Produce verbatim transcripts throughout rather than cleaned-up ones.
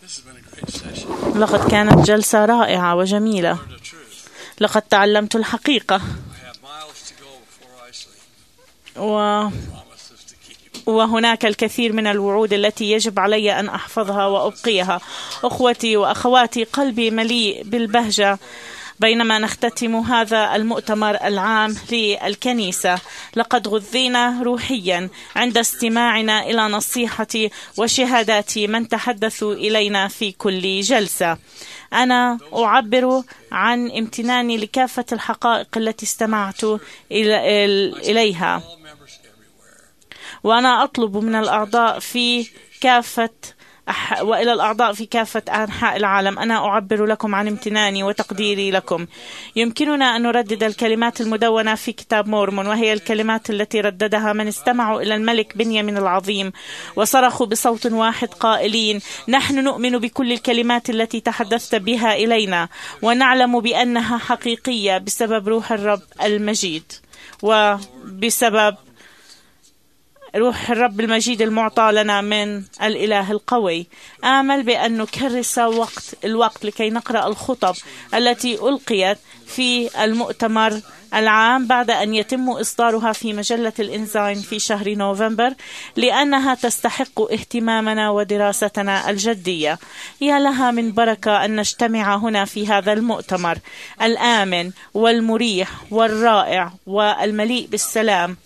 لقد كانت جلسة رائعة وجميلة. لقد تعلمت الحقيقة و... وهناك الكثير من الوعود التي يجب علي أن أحفظها وأبقيها. أخوتي وأخواتي، قلبي مليء بالبهجة بينما نختتم هذا المؤتمر العام للكنيسة. لقد غذينا روحيا عند استماعنا إلى نصيحة وشهادات من تحدثوا إلينا في كل جلسة. أنا أعبر عن امتناني لكافة الحقائق التي استمعت إليها، وأنا أطلب من الأعضاء في كافة أح... وإلى الأعضاء في كافة أنحاء العالم، أنا أعبر لكم عن امتناني وتقديري لكم. يمكننا أن نردد الكلمات المدونة في كتاب مورمون، وهي الكلمات التي رددها من استمعوا إلى الملك بنيامين العظيم وصرخوا بصوت واحد قائلين: نحن نؤمن بكل الكلمات التي تحدثت بها إلينا، ونعلم بأنها حقيقية بسبب روح الرب المجيد وبسبب روح الرب المجيد المعطى لنا من الإله القوي. آمل بأن نكرس وقت الوقت لكي نقرأ الخطب التي ألقيت في المؤتمر العام بعد أن يتم إصدارها في مجلة الإنزايم في شهر نوفمبر، لأنها تستحق اهتمامنا ودراستنا الجدية. يا لها من بركة أن نجتمع هنا في هذا المؤتمر الآمن والمريح والرائع والمليء بالسلام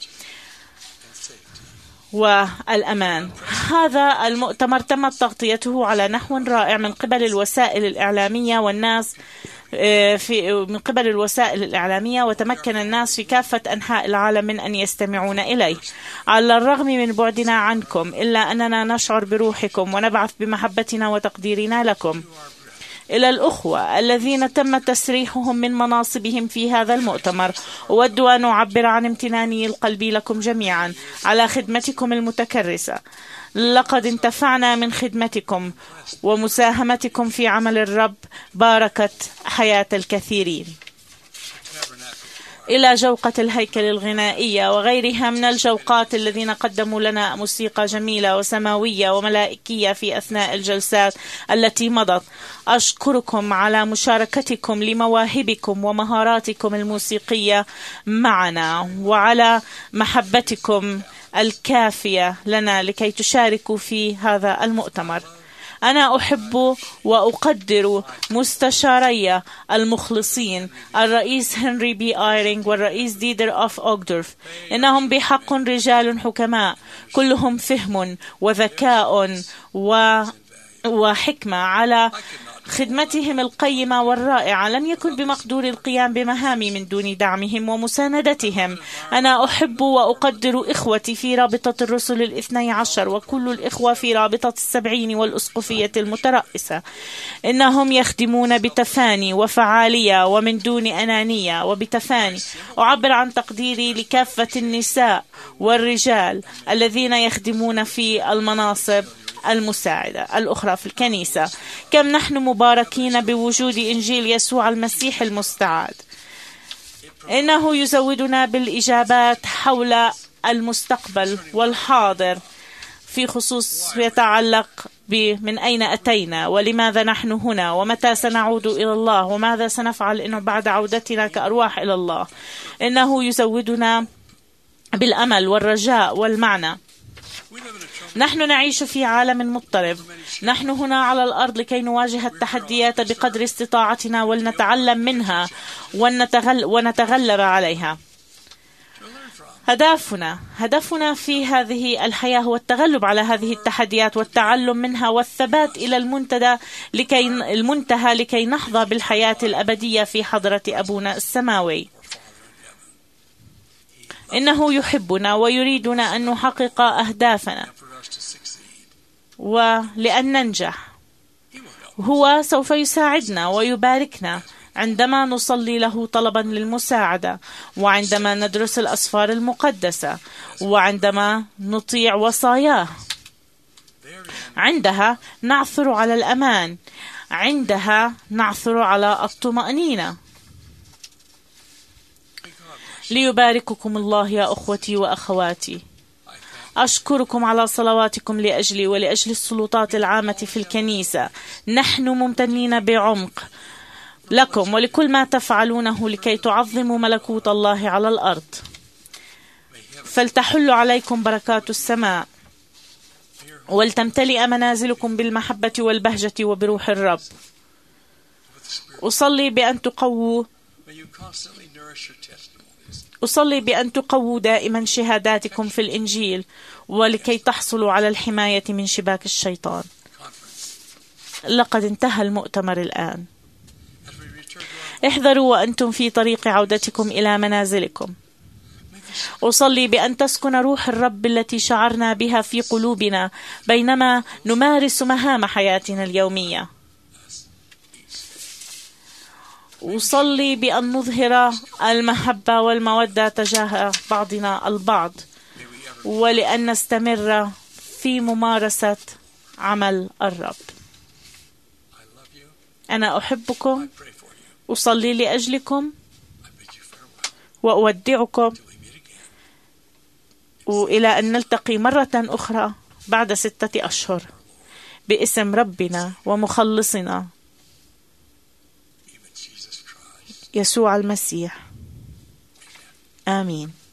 والأمان. هذا المؤتمر تمت تغطيته على نحو رائع من قبل الوسائل الإعلامية والناس في من قبل الوسائل الإعلامية، وتمكن الناس في كافة أنحاء العالم من أن يستمعون إليه. على الرغم من بعدنا عنكم، إلا أننا نشعر بروحكم ونبعث بمحبتنا وتقديرنا لكم. إلى الأخوة الذين تم تسريحهم من مناصبهم في هذا المؤتمر، أود أن أعبر عن امتناني القلبي لكم جميعا على خدمتكم المتكرسة. لقد انتفعنا من خدمتكم ومساهمتكم في عمل الرب، باركت حياة الكثيرين. إلى جوقة الهيكل الغنائية وغيرها من الجوقات الذين قدموا لنا موسيقى جميلة وسماوية وملائكية في أثناء الجلسات التي مضت، أشكركم على مشاركتكم لمواهبكم ومهاراتكم الموسيقية معنا، وعلى محبتكم الكافية لنا لكي تشاركوا في هذا المؤتمر. أنا أحب وأقدر مستشاري المخلصين الرئيس هنري بي آيرينغ والرئيس ديدر أوف أوغدورف. إنهم بحق رجال حكماء، كلهم فهم وذكاء و... وحكمة. على خدمتهم القيمة والرائعة لم يكن بمقدور القيام بمهامي من دون دعمهم ومساندتهم. أنا أحب وأقدر إخوتي في رابطة الرسل الاثني عشر وكل الإخوة في رابطة السبعين والأسقفية المترأسة. إنهم يخدمون بتفاني وفعالية ومن دون أنانية وبتفاني. أعبر عن تقديري لكافة النساء والرجال الذين يخدمون في المناصب المساعدة الأخرى في الكنيسة. كم نحن مباركين بوجود إنجيل يسوع المسيح المستعاد. إنه يزودنا بالإجابات حول المستقبل والحاضر، في خصوص يتعلق بمن أين أتينا ولماذا نحن هنا ومتى سنعود إلى الله وماذا سنفعل إنه بعد عودتنا كأرواح إلى الله. إنه يزودنا بالأمل والرجاء والمعنى. نحن نعيش في عالم مضطرب. نحن هنا على الأرض لكي نواجه التحديات بقدر استطاعتنا ولنتعلم منها ونتغل ونتغلب عليها. هدفنا هدفنا في هذه الحياة هو التغلب على هذه التحديات والتعلم منها والثبات إلى المنتدى لكي المنتهى لكي نحظى بالحياة الأبدية في حضرة أبونا السماوي. إنه يحبنا ويريدنا أن نحقق أهدافنا، ولأن ننجح هو سوف يساعدنا ويباركنا عندما نصلي له طلبا للمساعدة، وعندما ندرس الأسفار المقدسة، وعندما نطيع وصاياه. عندها نعثر على الأمان، عندها نعثر على الطمأنينة. ليبارككم الله يا أخوتي وأخواتي. أشكركم على صلواتكم لأجلي ولأجل السلطات العامة في الكنيسة. نحن ممتنين بعمق لكم ولكل ما تفعلونه لكي تعظموا ملكوت الله على الأرض. فلتحل عليكم بركات السماء ولتمتلئ منازلكم بالمحبة والبهجة وبروح الرب. أصلي بأن تقووا أصلي بأن تقووا دائما شهاداتكم في الإنجيل ولكي تحصلوا على الحماية من شباك الشيطان. لقد انتهى المؤتمر الآن. احذروا وأنتم في طريق عودتكم إلى منازلكم. أصلي بأن تسكن روح الرب التي شعرنا بها في قلوبنا بينما نمارس مهام حياتنا اليومية. أصلي بأن نظهر المحبة والمودة تجاه بعضنا البعض ولأن نستمر في ممارسة عمل الرب. أنا أحبكم، أصلي لأجلكم وأودعكم وإلى أن نلتقي مرة أخرى بعد ستة أشهر باسم ربنا ومخلصنا يسوع المسيح. آمين.